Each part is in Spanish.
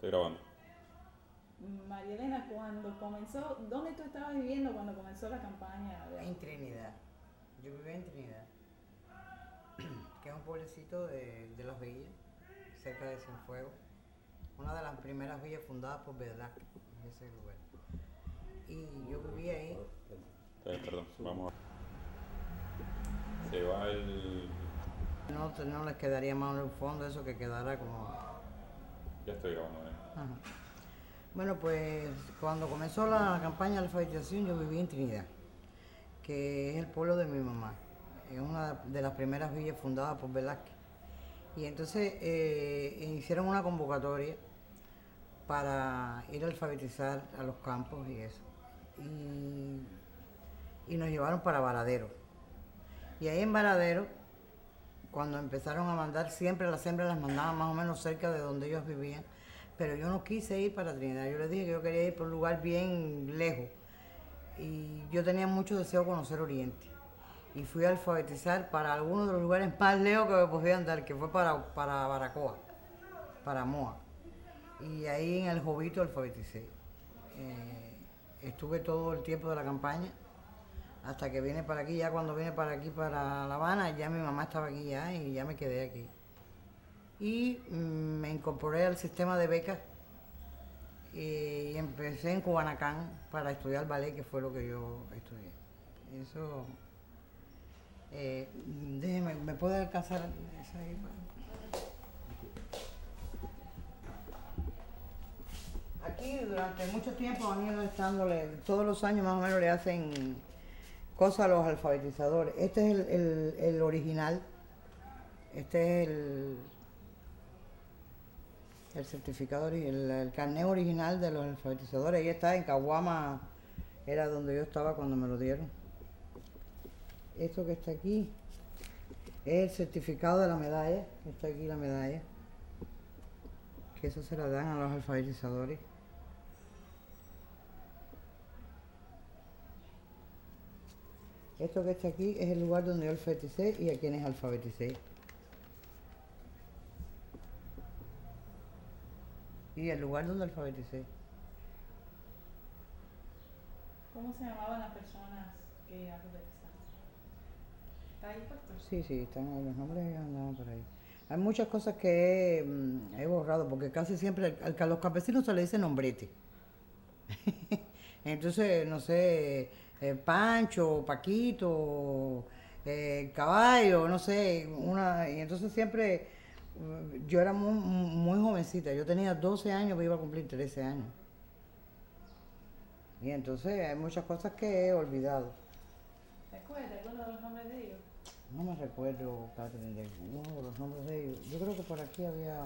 Estoy grabando. María Elena, cuando comenzó, ¿dónde tú estabas viviendo cuando comenzó la campaña? En Trinidad. Yo vivía en Trinidad, que es un pueblecito de Las Villas, cerca de Cienfuegos. Una de las primeras villas fundadas por Vedac, en ese lugar. Y yo vivía ahí. Perdón, vamos a... Se va el... No les quedaría más en el fondo eso que quedara como... Ya estoy grabando, Ajá. Bueno, pues cuando comenzó la campaña de alfabetización yo vivía en Trinidad, que es el pueblo de mi mamá. Es una de las primeras villas fundadas por Velázquez. Y entonces hicieron una convocatoria para ir a alfabetizar a los campos y eso. Y nos llevaron para Varadero. Y ahí en Varadero, cuando empezaron a mandar, siempre las hembras las mandaban más o menos cerca de donde ellos vivían. Pero yo no quise ir para Trinidad. Yo les dije que yo quería ir por un lugar bien lejos. Y yo tenía mucho deseo de conocer Oriente. Y fui a alfabetizar para algunos de los lugares más lejos que me podían dar, que fue para Baracoa, para Moa. Y ahí en el Jovito alfabeticé. Estuve todo el tiempo de la campaña, hasta que vine para aquí. Ya cuando vine para aquí, para La Habana, ya mi mamá estaba aquí ya y ya me quedé aquí. Y me incorporé al sistema de becas y empecé en Cubanacán para estudiar ballet, que fue lo que yo estudié. Eso, déjeme, ¿me puede alcanzar esa ahí? Aquí durante mucho tiempo han ido estándole, todos los años más o menos le hacen cosas a los alfabetizadores. Este es el original, este es el certificado, el carnet original de los alfabetizadores. Ahí está, en Caguama, era donde yo estaba cuando me lo dieron. Esto que está aquí es el certificado de la medalla, está aquí la medalla, que eso se la dan a los alfabetizadores. Esto que está aquí es el lugar donde yo alfabeticé y a quienes alfabeticé. Y el lugar donde alfabeticé. ¿Cómo se llamaban las personas que alfabetizaron? ¿Está ahí puesto? Sí, están ahí, los nombres andaban por ahí. Hay muchas cosas que he borrado, porque casi siempre a los campesinos se le dice nombrete. Entonces, no sé, Pancho, Paquito, Caballo, no sé, y entonces siempre, yo era muy jovencita, yo tenía 12 años, pero iba a cumplir 13 años. Y entonces hay muchas cosas que he olvidado. ¿Te acuerdas de los nombres de ellos? No me recuerdo, Catherine, de uno de los nombres de ellos. Yo creo que por aquí había...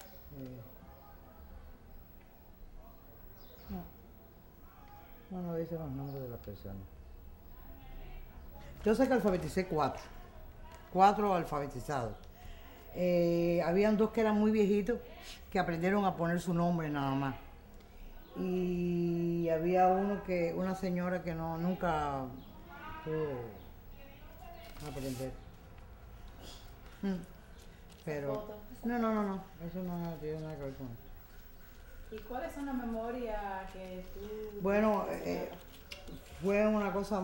no dice los nombres de las personas. Yo sé que alfabeticé cuatro alfabetizados. Habían dos que eran muy viejitos, que aprendieron a poner su nombre nada más. Y había una señora que nunca pudo aprender. Pero no, eso no tiene nada que ver con eso. ¿Y cuáles son las memorias que tú... Bueno, fue una cosa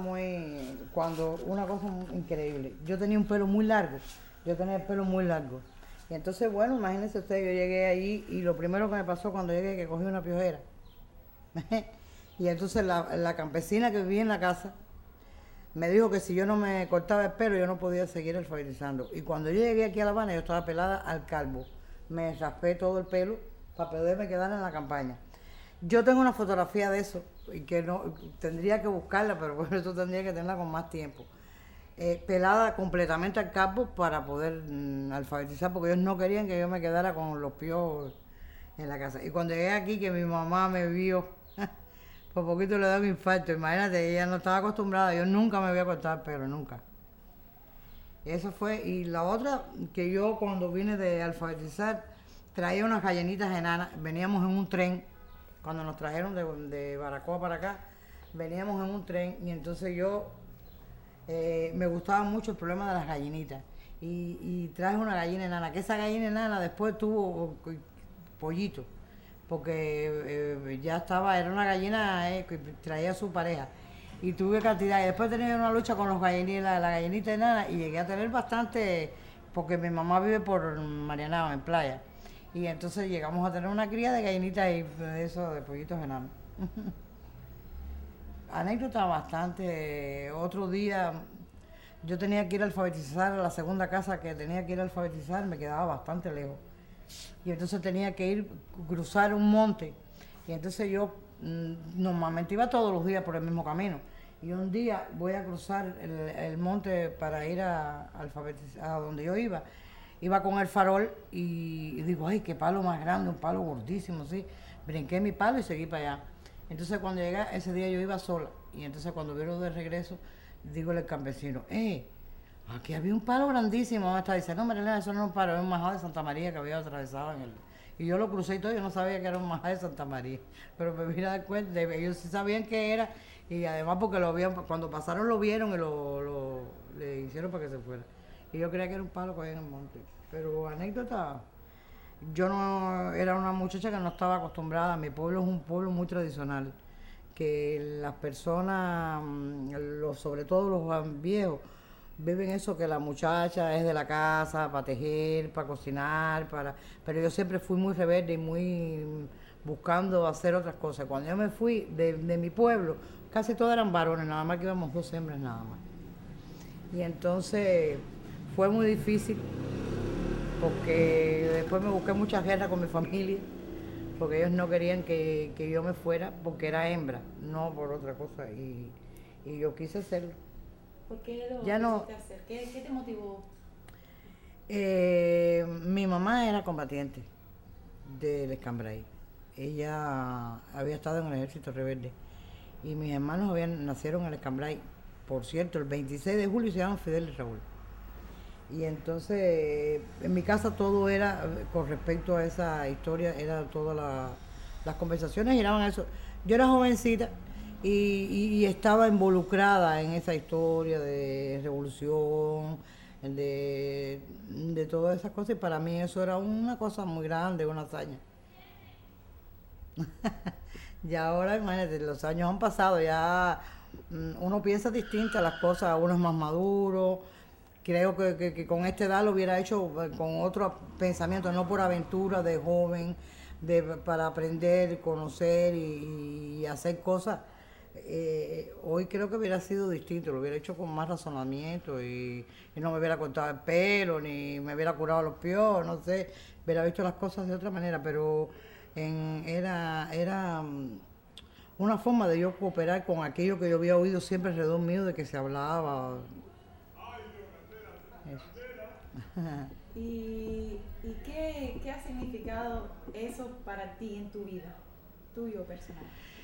increíble. Yo tenía un pelo muy largo, yo tenía el pelo muy largo. Y entonces, bueno, imagínense usted, yo llegué allí y lo primero que me pasó cuando llegué que cogí una piojera. Y entonces la campesina que vivía en la casa me dijo que si yo no me cortaba el pelo yo no podía seguir alfabetizando. Y cuando yo llegué aquí a La Habana yo estaba pelada al calvo. Me raspé todo el pelo para poderme quedar en la campaña. Yo tengo una fotografía de eso y que no tendría que buscarla, pero por eso tendría que tenerla con más tiempo. Pelada completamente al calvo para poder alfabetizar, porque ellos no querían que yo me quedara con los piojos en la casa. Y cuando llegué aquí, que mi mamá me vio, por poquito le da un infarto. Imagínate, ella no estaba acostumbrada, yo nunca me había cortado el pelo, nunca. Eso fue, y la otra, que yo cuando vine de alfabetizar, traía unas gallinitas enanas, veníamos en un tren, cuando nos trajeron de Baracoa para acá, veníamos en un tren, y entonces yo, me gustaba mucho el problema de las gallinitas, y traje una gallina enana, que esa gallina enana después tuvo pollito, porque ya estaba, era una gallina que traía a su pareja. Y tuve cantidad. Y después tenía una lucha con los gallinitas, la gallinita enana, y llegué a tener bastante, porque mi mamá vive por Marianao, en playa. Y entonces llegamos a tener una cría de gallinitas y de eso, de pollitos enanos. Anécdota bastante. Otro día yo tenía que ir a alfabetizar a la segunda casa que tenía que ir a alfabetizar, me quedaba bastante lejos. Y entonces tenía que ir, cruzar un monte. Y entonces yo normalmente iba todos los días por el mismo camino. Y un día voy a cruzar el monte para ir a alfabetizar a donde yo iba. Iba con el farol y digo, ay, qué palo más grande, un palo gordísimo, sí. Brinqué mi palo y seguí para allá. Entonces cuando llegué, ese día yo iba sola. Y entonces cuando vieron de regreso, digo al campesino, aquí había un palo grandísimo. ¿Dónde está? Dice, no, Marilena, eso no es un palo, es un majado de Santa María que había atravesado en el... Y yo lo crucé y todo, yo no sabía que era un majado de Santa María. Pero me vine a dar cuenta, ellos sí sabían que era. Y además porque lo habían, cuando pasaron lo vieron y le hicieron para que se fuera. Y yo creía que era un palo que había en el monte. Pero anécdota, yo no era una muchacha que no estaba acostumbrada. Mi pueblo es un pueblo muy tradicional, que las personas, sobre todo los viejos, viven eso que la muchacha es de la casa para tejer, para cocinar, pero yo siempre fui muy rebelde y muy buscando hacer otras cosas. Cuando yo me fui de mi pueblo, casi todos eran varones, nada más que íbamos 2 hembras nada más. Y entonces fue muy difícil porque después me busqué muchas guerras con mi familia, porque ellos no querían que yo me fuera porque era hembra, no por otra cosa, y yo quise hacerlo. ¿Por qué lo ya no, quisiste hacer? ¿Qué te motivó? Mi mamá era combatiente del Escambray. Ella había estado en el ejército rebelde y mis hermanos nacieron en el Escambray. Por cierto, el 26 de julio se llaman Fidel y Raúl. Y entonces en mi casa todo era, con respecto a esa historia, era todas las conversaciones giraban a eso. Yo era jovencita y estaba involucrada en esa historia de revolución, de todas esas cosas, y para mí eso era una cosa muy grande, una hazaña. Y ahora, imagínate, los años han pasado, ya uno piensa distintas las cosas, uno es más maduro. Creo que con esta edad lo hubiera hecho con otro pensamiento, no por aventura de joven, para aprender, conocer y hacer cosas. Hoy creo que hubiera sido distinto, lo hubiera hecho con más razonamiento y no me hubiera cortado el pelo, ni me hubiera curado los piojos, no sé, hubiera visto las cosas de otra manera, pero era una forma de yo cooperar con aquello que yo había oído siempre alrededor mío de que se hablaba. ¿Y qué ha significado eso para ti en tu vida, tuyo personal?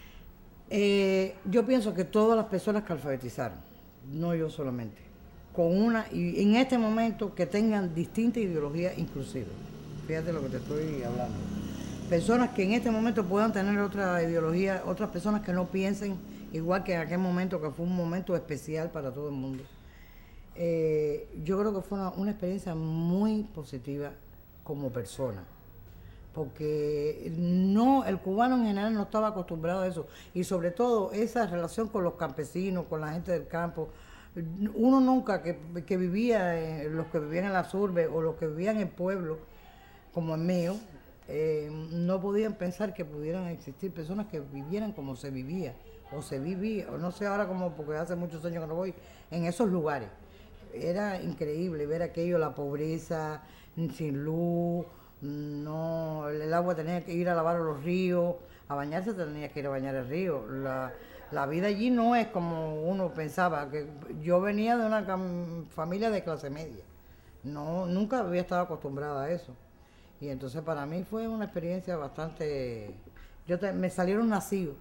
Yo pienso que todas las personas que alfabetizaron, no yo solamente, y en este momento que tengan distintas ideologías inclusivas. Fíjate lo que te estoy hablando. Personas que en este momento puedan tener otra ideología, otras personas que no piensen igual que en aquel momento, que fue un momento especial para todo el mundo. Yo creo que fue una experiencia muy positiva como persona, porque el cubano en general no estaba acostumbrado a eso, y sobre todo esa relación con los campesinos, con la gente del campo. Uno nunca que vivía, los que vivían en las urbes o los que vivían en pueblos como el mío, no podían pensar que pudieran existir personas que vivieran como se vivía, o no sé ahora como, porque hace muchos años que no voy, en esos lugares. Era increíble ver aquello, la pobreza, sin luz, no, el agua tenía que ir a lavar a los ríos, a bañarse tenía que ir a bañar el río. La vida allí no es como uno pensaba, que yo venía de una familia de clase media, nunca había estado acostumbrada a eso. Y entonces para mí fue una experiencia bastante... me salieron nacidos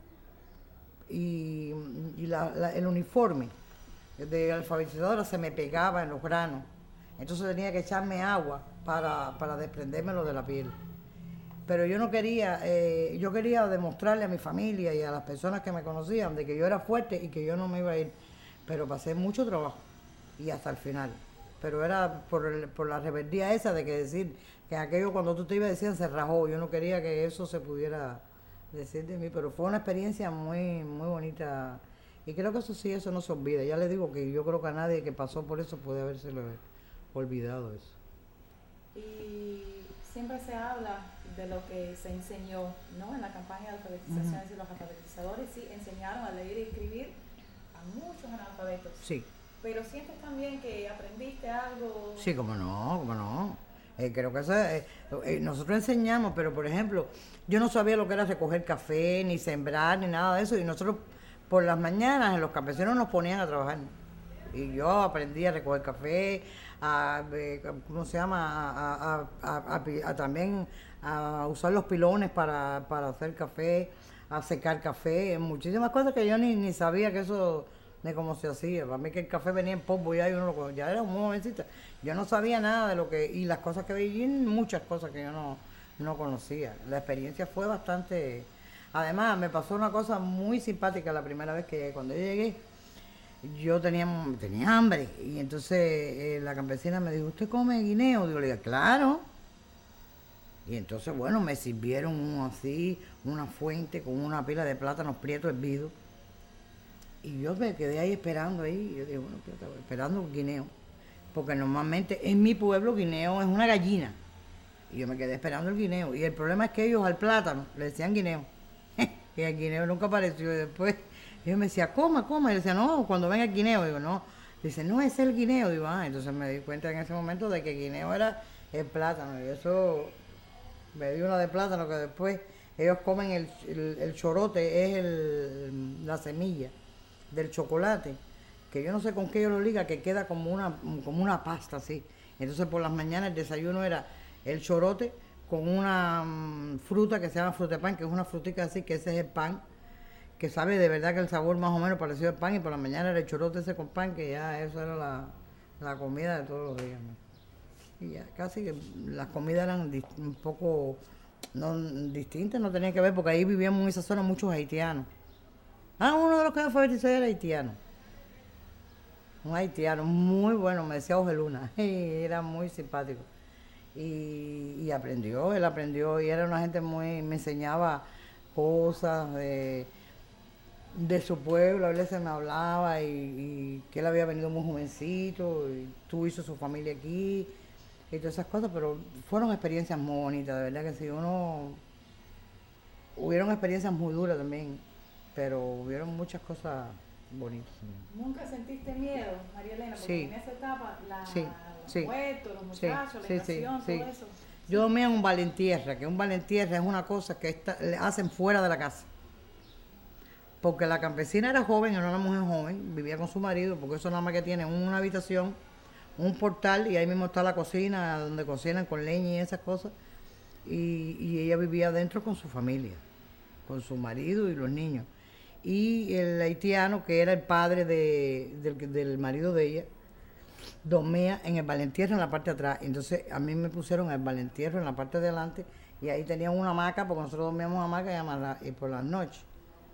y el uniforme de alfabetizadora se me pegaba en los granos, entonces tenía que echarme agua para desprendérmelo de la piel. Pero yo no quería, yo quería demostrarle a mi familia y a las personas que me conocían de que yo era fuerte y que yo no me iba a ir, pero pasé mucho trabajo y hasta el final. pero era por la rebeldía esa de que decir que aquello cuando tú te ibas decían se rajó. Yo no quería que eso se pudiera decir de mí, pero fue una experiencia muy, muy bonita. Y creo que eso sí, eso no se olvida. Ya le digo que yo creo que a nadie que pasó por eso puede habérselo olvidado eso. Y siempre se habla de lo que se enseñó, ¿no? En la campaña de alfabetización, es decir, los alfabetizadores sí enseñaron a leer y escribir a muchos analfabetos. Sí. Pero sientes también que aprendiste algo. Sí, cómo no, cómo no. Creo que eso, nosotros enseñamos, pero por ejemplo, yo no sabía lo que era recoger café, ni sembrar, ni nada de eso, y nosotros por las mañanas en los campesinos nos ponían a trabajar. Y yo aprendí a recoger café, ¿cómo se llama? También a usar los pilones para hacer café, a secar café, muchísimas cosas que yo ni sabía que eso, de cómo se hacía. Para mí que el café venía en polvo ya, y uno ya era un jovencita. Yo no sabía nada de lo que, y las cosas que veía, muchas cosas que yo no conocía. La experiencia fue bastante. Además, me pasó una cosa muy simpática la primera vez que cuando yo llegué. Yo tenía hambre y entonces la campesina me dijo, ¿usted come guineo? Digo, le dije, claro. Y entonces, bueno, me sirvieron uno así, una fuente con una pila de plátanos prietos hervidos. Y yo me quedé ahí esperando ahí. Y yo dije, bueno, esperando guineo. Porque normalmente en mi pueblo guineo es una gallina. Y yo me quedé esperando el guineo. Y el problema es que ellos al plátano le decían guineo. Y el guineo nunca apareció. Y después yo me decía, coma. Y le decía, no, cuando venga el guineo. Digo, no. Dice, no, es el guineo. Digo, entonces me di cuenta en ese momento de que el guineo era el plátano. Y eso me dio una de plátano que después ellos comen el chorote, es la semilla del chocolate, que yo no sé con qué yo lo liga, que queda como una pasta así. Entonces por las mañanas el desayuno era el chorote con una fruta que se llama frutepán, que es una frutica así, que ese es el pan, que sabe de verdad que el sabor más o menos parecido al pan, y por la mañana era el chorote ese con pan, que ya eso era la comida de todos los días, ¿no? Y ya casi que las comidas eran un poco distintas, no tenían que ver, porque ahí vivíamos en esa zona muchos haitianos. Uno de los que me alfabetizé era haitiano. Un haitiano muy bueno, me decía Ojeluna, y era muy simpático. Y él aprendió, y era una gente me enseñaba cosas de su pueblo, a veces me hablaba, y que él había venido muy jovencito, y hizo su familia aquí, y todas esas cosas, pero fueron experiencias muy bonitas, de verdad que sí, hubieron experiencias muy duras también, pero hubieron muchas cosas bonitas. ¿Nunca sentiste miedo, María Elena? Porque Sí. en esa etapa, Sí. los puestos, los muchachos, la invasión, todo eso. Yo dormía en un valentierra, que un valentierra es una cosa que le hacen fuera de la casa. Porque la campesina era joven, era una mujer joven, vivía con su marido, porque eso nada más que tiene una habitación, un portal, y ahí mismo está la cocina, donde cocinan con leña y esas cosas. Y ella vivía adentro con su familia, con su marido y los niños. Y el haitiano, que era el padre del marido de ella, dormía en el valentierro en la parte de atrás. Entonces a mí me pusieron el valentierro en la parte de adelante, y ahí tenían una hamaca, porque nosotros dormíamos en hamaca y amarrada. Y por las noches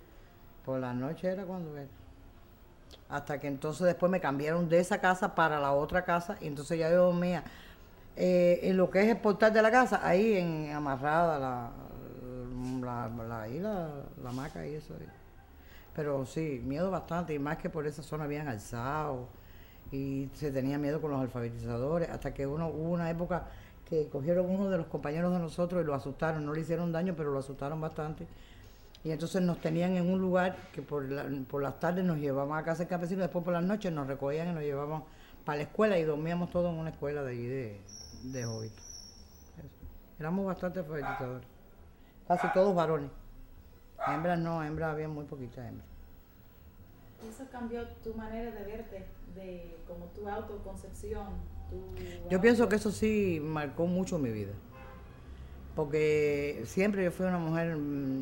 era cuando era. Hasta que entonces después me cambiaron de esa casa para la otra casa, y entonces ya yo dormía en lo que es el portal de la casa, ahí amarrada la hamaca y eso. Pero sí, miedo bastante, y más que por esa zona habían alzado, y se tenía miedo con los alfabetizadores, hasta que hubo una época que cogieron uno de los compañeros de nosotros y lo asustaron, no le hicieron daño, pero lo asustaron bastante. Y entonces nos tenían en un lugar que por las tardes nos llevaban a casa del campesino, después por las noches nos recogían y nos llevaban para la escuela, y dormíamos todos en una escuela de allí de Jovito. Éramos bastante alfabetizadores, casi todos varones. Hembras no, había muy poquitas hembras. ¿Eso cambió tu manera de verte, como tu autoconcepción? Yo pienso que eso sí marcó mucho mi vida, porque siempre yo fui una mujer,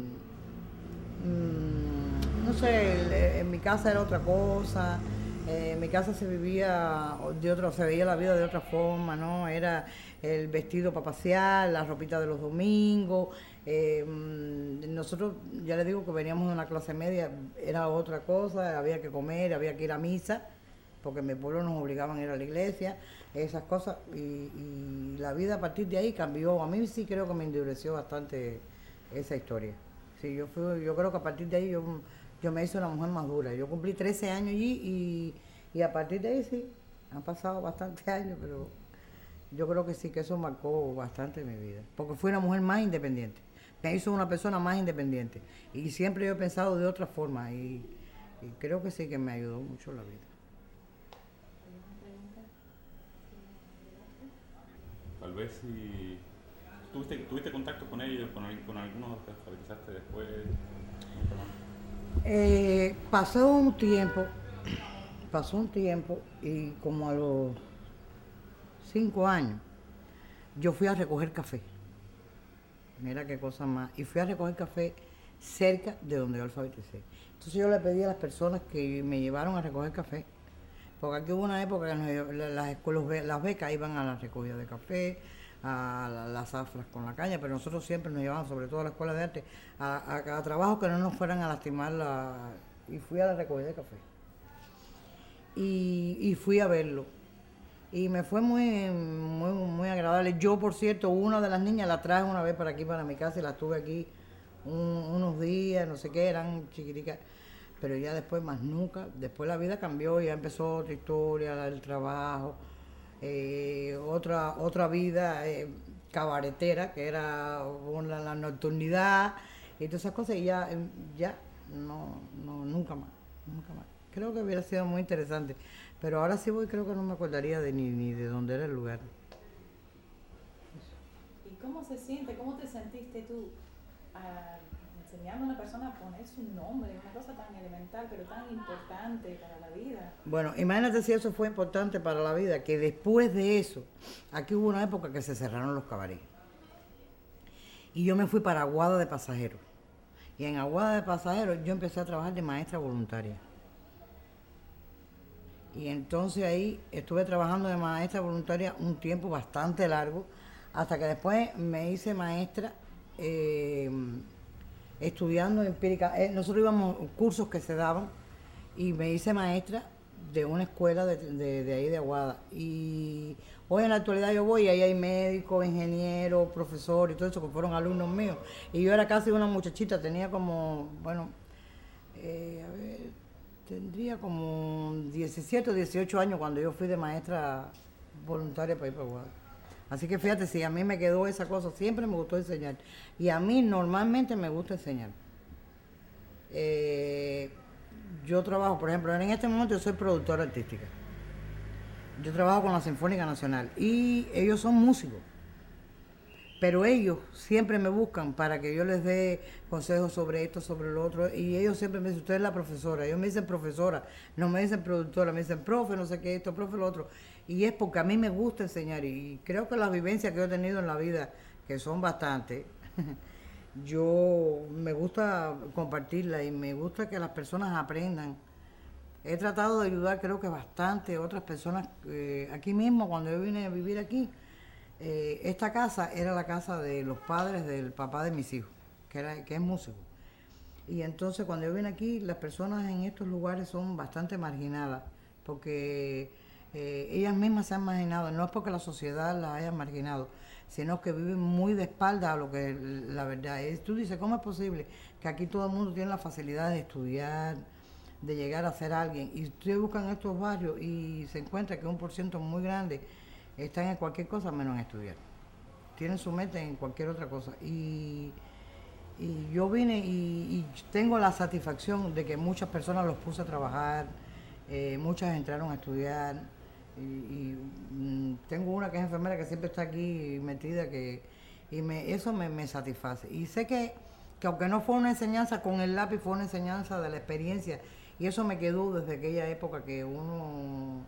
no sé, en mi casa era otra cosa, en mi casa se veía la vida de otra forma, ¿no? Era el vestido para pasear, la ropita de los domingos. Nosotros, ya les digo que veníamos de una clase media, era otra cosa, había que comer, había que ir a misa, porque en mi pueblo nos obligaban a ir a la iglesia, esas cosas, y la vida a partir de ahí cambió. A mí sí creo que me endureció bastante esa historia. Sí, yo creo que a partir de ahí yo me hice una mujer más dura. Yo cumplí 13 años allí y a partir de ahí sí, han pasado bastantes años, pero yo creo que sí, que eso marcó bastante mi vida, porque fui una mujer más independiente. Me hizo una persona más independiente y siempre yo he pensado de otra forma y creo que sí que me ayudó mucho la vida. Tal vez si tuviste contacto con ellos, con algunos que alfabetizaste después. Pasó un tiempo y como a los 5 años yo fui a recoger café. Mira qué cosa más. Y fui a recoger café cerca de donde yo alfabeticé. Entonces yo le pedí a las personas que me llevaron a recoger café, porque aquí hubo una época que las escuelas, las becas iban a la recogida de café, a las zafras con la caña, pero nosotros siempre nos llevaban, sobre todo a la escuela de arte, a trabajos que no nos fueran a lastimar y fui a la recogida de café. Y fui a verlo. Y me fue muy agradable. Yo, por cierto, una de las niñas la traje una vez para aquí, para mi casa, y la tuve aquí unos días, no sé qué, eran chiquiticas, pero ya después más nunca. Después la vida cambió, ya empezó otra historia, el trabajo, otra vida cabaretera, que era la nocturnidad, y todas esas cosas, y ya no, nunca más. Creo que hubiera sido muy interesante. Pero ahora sí voy, creo que no me acordaría ni de dónde era el lugar. ¿Y cómo se siente, cómo te sentiste tú enseñando a una persona a poner su nombre, una cosa tan elemental pero tan importante para la vida? Bueno, imagínate si eso fue importante para la vida, que después de eso, aquí hubo una época que se cerraron los cabarets. Y yo me fui para Aguada de Pasajeros. Y en Aguada de Pasajeros yo empecé a trabajar de maestra voluntaria. Y entonces ahí estuve trabajando de maestra voluntaria un tiempo bastante largo, hasta que después me hice maestra estudiando empírica. Nosotros íbamos a cursos que se daban y me hice maestra de una escuela de ahí de Aguada. Y hoy en la actualidad yo voy y ahí hay médicos, ingenieros, profesores y todo eso que fueron alumnos míos. Y yo era casi una muchachita, tenía como, tendría como 17 o 18 años cuando yo fui de maestra voluntaria para ir para Aguada. Así que fíjate, si a mí me quedó esa cosa, siempre me gustó enseñar. Y a mí normalmente me gusta enseñar. Yo trabajo, por ejemplo, en este momento yo soy productora artística. Yo trabajo con la Sinfónica Nacional y ellos son músicos. Pero ellos siempre me buscan para que yo les dé consejos sobre esto, sobre lo otro. Y ellos siempre me dicen, usted es la profesora. Ellos me dicen profesora, no me dicen productora, me dicen profe, no sé qué, esto, profe, lo otro. Y es porque a mí me gusta enseñar. Y creo que las vivencias que yo he tenido en la vida, que son bastantes, yo me gusta compartirlas y me gusta que las personas aprendan. He tratado de ayudar, creo que bastante, otras personas. Aquí mismo, cuando yo vine a vivir aquí, esta casa era la casa de los padres del papá de mis hijos, que es músico. Y entonces cuando yo vine aquí, las personas en estos lugares son bastante marginadas, porque ellas mismas se han marginado, no es porque la sociedad las haya marginado, sino que viven muy de espalda a lo que la verdad es. Tú dices, ¿cómo es posible que aquí todo el mundo tiene la facilidad de estudiar, de llegar a ser alguien? Y ustedes buscan estos barrios y se encuentra que un % muy grande están en cualquier cosa menos en estudiar. Tienen su mente en cualquier otra cosa. Y yo vine y tengo la satisfacción de que muchas personas los puse a trabajar, muchas entraron a estudiar. Tengo una que es enfermera que siempre está aquí metida, eso me satisface. Y sé que aunque no fue una enseñanza con el lápiz, fue una enseñanza de la experiencia. Y eso me quedó desde aquella época que uno...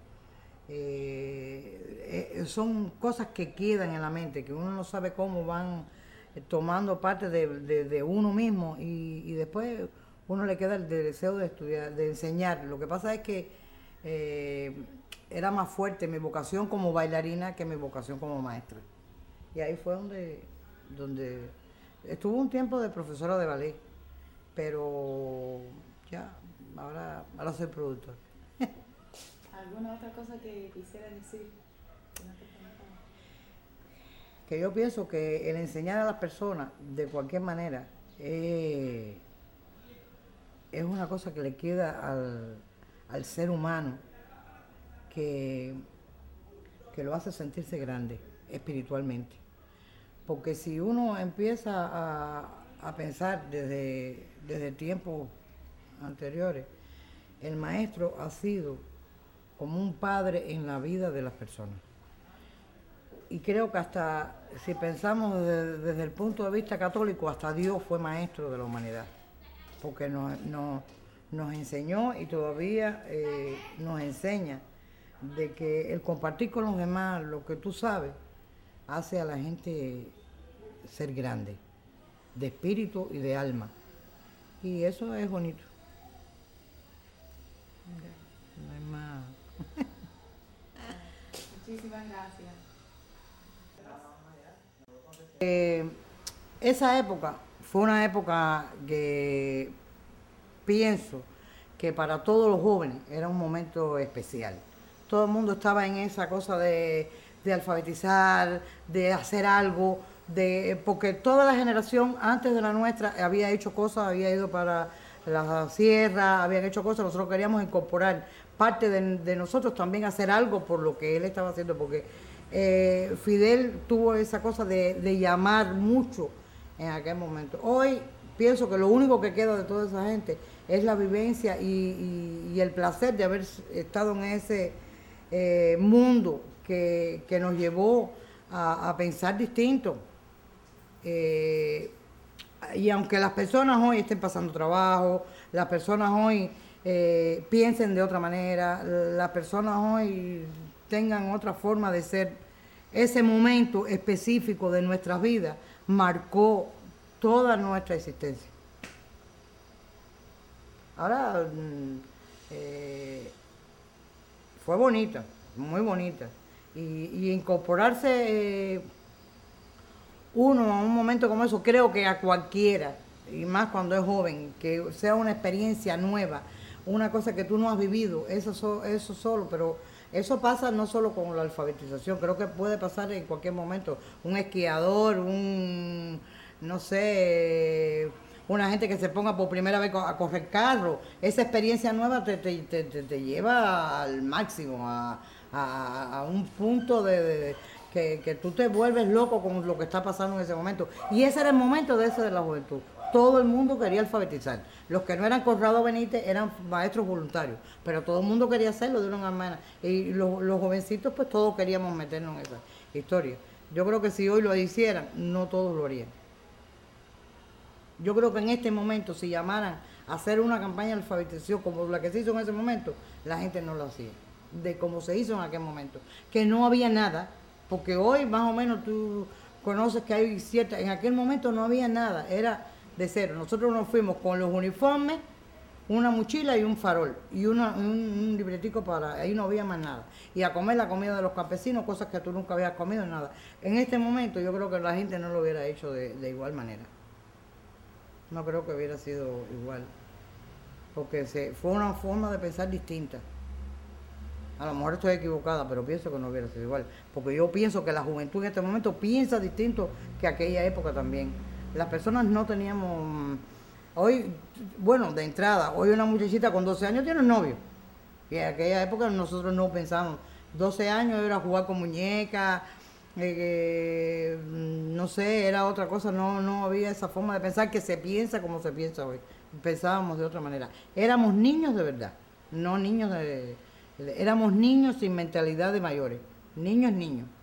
son cosas que quedan en la mente, que uno no sabe cómo van tomando parte de uno mismo y después uno le queda el deseo de estudiar, de enseñar. Lo que pasa es que era más fuerte mi vocación como bailarina que mi vocación como maestra. Y ahí fue donde estuve un tiempo de profesora de ballet, pero ya, ahora soy productor. ¿Alguna otra cosa que quisiera decir? Que no te preguntaba. Que yo pienso que el enseñar a las personas de cualquier manera es una cosa que le queda al ser humano que lo hace sentirse grande espiritualmente. Porque si uno empieza a pensar desde tiempos anteriores, el maestro ha sido como un padre en la vida de las personas. Y creo que hasta, si pensamos desde el punto de vista católico, hasta Dios fue maestro de la humanidad, porque nos enseñó y todavía nos enseña de que el compartir con los demás lo que tú sabes hace a la gente ser grande, de espíritu y de alma. Y eso es bonito. No hay más. Muchísimas gracias. Esa época fue una época que pienso que para todos los jóvenes era un momento especial. Todo el mundo estaba en esa cosa de alfabetizar, de hacer algo, porque toda la generación antes de la nuestra había hecho cosas, había ido para la sierra, habían hecho cosas, nosotros queríamos incorporar parte de nosotros también hacer algo por lo que él estaba haciendo, porque Fidel tuvo esa cosa de llamar mucho en aquel momento. Hoy pienso que lo único que queda de toda esa gente es la vivencia y el placer de haber estado en ese mundo que nos llevó a pensar distinto. Y aunque las personas hoy estén pasando trabajo, las personas hoy piensen de otra manera, las personas hoy tengan otra forma de ser, ese momento específico de nuestras vidas marcó toda nuestra existencia. Ahora, fue bonita, muy bonita. Y incorporarse uno a un momento como eso, creo que a cualquiera, y más cuando es joven, que sea una experiencia nueva, una cosa que tú no has vivido, eso solo, pero eso pasa no solo con la alfabetización, creo que puede pasar en cualquier momento. Un esquiador, no sé, una gente que se ponga por primera vez a correr carro, esa experiencia nueva te lleva al máximo, a un punto que tú te vuelves loco con lo que está pasando en ese momento. Y ese era el momento de la juventud. Todo el mundo quería alfabetizar. Los que no eran Conrado Benítez eran maestros voluntarios, pero todo el mundo quería hacerlo de una manera. Y los jovencitos, pues todos queríamos meternos en esa historia. Yo creo que si hoy lo hicieran, no todos lo harían. Yo creo que en este momento, si llamaran a hacer una campaña de alfabetización como la que se hizo en ese momento, la gente no lo hacía, de como se hizo en aquel momento. Que no había nada, porque hoy más o menos tú conoces que hay en aquel momento no había nada, era de cero. Nosotros nos fuimos con los uniformes, una mochila y un farol, y un libretico ahí no había más nada. Y a comer la comida de los campesinos, cosas que tú nunca habías comido, nada. En este momento yo creo que la gente no lo hubiera hecho de igual manera. No creo que hubiera sido igual, porque fue una forma de pensar distinta. A lo mejor estoy equivocada, pero pienso que no hubiera sido igual, porque yo pienso que la juventud en este momento piensa distinto que aquella época también. Las personas no teníamos... Hoy, bueno, de entrada, hoy una muchachita con 12 años tiene un novio, y en aquella época nosotros no pensábamos. 12 años era jugar con muñecas, no sé, era otra cosa, no había esa forma de pensar que se piensa como se piensa hoy. Pensábamos de otra manera. Éramos niños de verdad, no niños éramos niños sin mentalidad de mayores, niños.